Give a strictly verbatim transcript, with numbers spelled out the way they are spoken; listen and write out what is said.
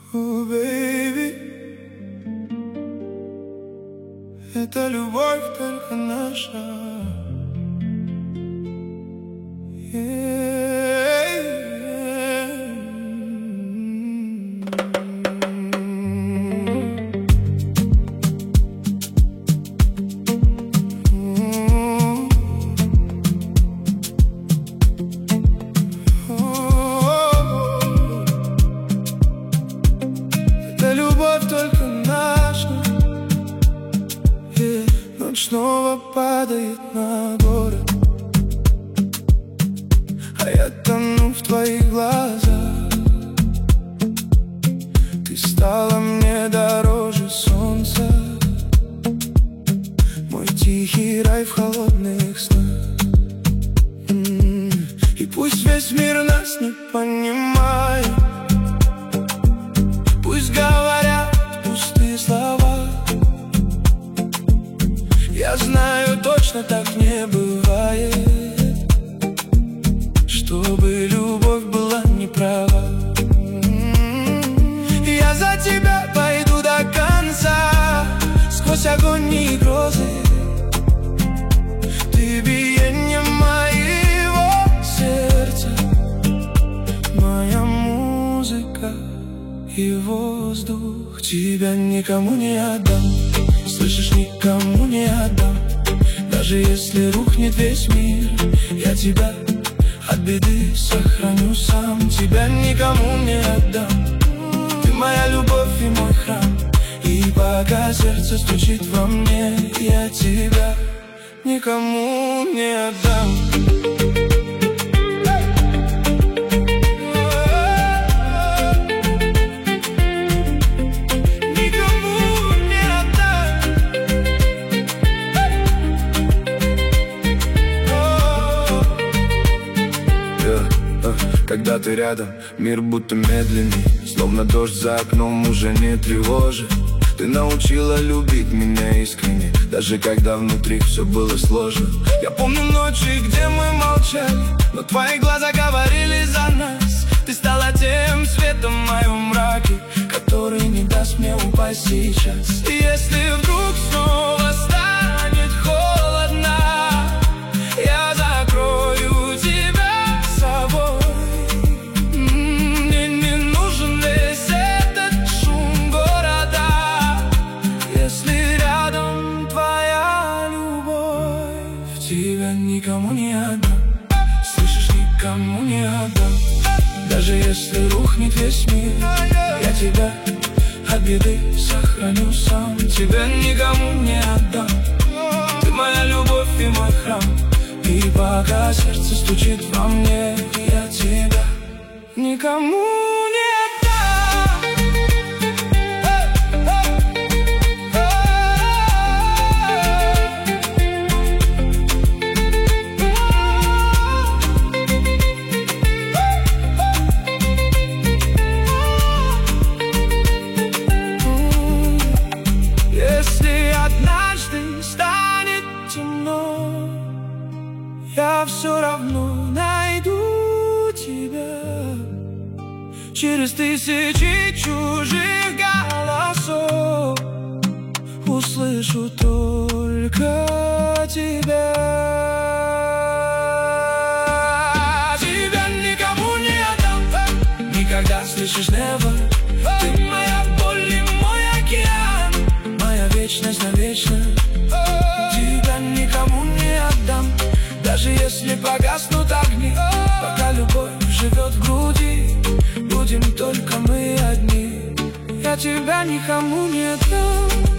Oh, baby, это любовь только наша. Это любовь только наша. Yeah. Ночь снова падает на город, а я тону в твоих глазах. Ты стала мне дороже солнца, мой тихий рай в холодных снах. М-м-м. И пусть весь мир нас не понимает, пусть говорят пустые слова, я знаю, точно так не бывает, чтобы любовь была неправа. Я за тебя пойду до конца, сквозь огонь и грозы. Ты биение моего сердца, моя музыка и воздух. Тебя никому не отдам, слышишь, никому не отдам. Даже если рухнет весь мир, я тебя от беды сохраню сам. Тебя никому не отдам, ты моя любовь и мой храм. И пока сердце стучит во мне, я тебя никому не отдам. Когда ты рядом, мир будто медленней, словно дождь за окном уже не тревожит. Ты научила любить меня искренне, даже когда внутри все было сложно. Я помню ночи, где мы молчали, но твои глаза говорили за нас. Ты стала тем светом в моем мраке, который не даст мне упасть сейчас. И если вдруг снова станет холодно, я закрою тебя собой. Тебя никому не отдам, слышишь, никому не отдам. Даже если рухнет весь мир, я тебя от беды сохраню сам. Тебя никому не отдам, ты моя любовь и мой храм. И пока сердце стучит во мне, я тебя никому не отдам. Я все равно найду тебя. Через тысячи чужих голосов услышу только тебя. Тебя никому не отдам, никогда, слышишь, never. Ты моя боль и мой океан, моя вечность навечно. Тебя никому не отдам, даже если погаснут огни. Пока любовь живет в груди, будем только мы одни. Я тебя никому не отдам.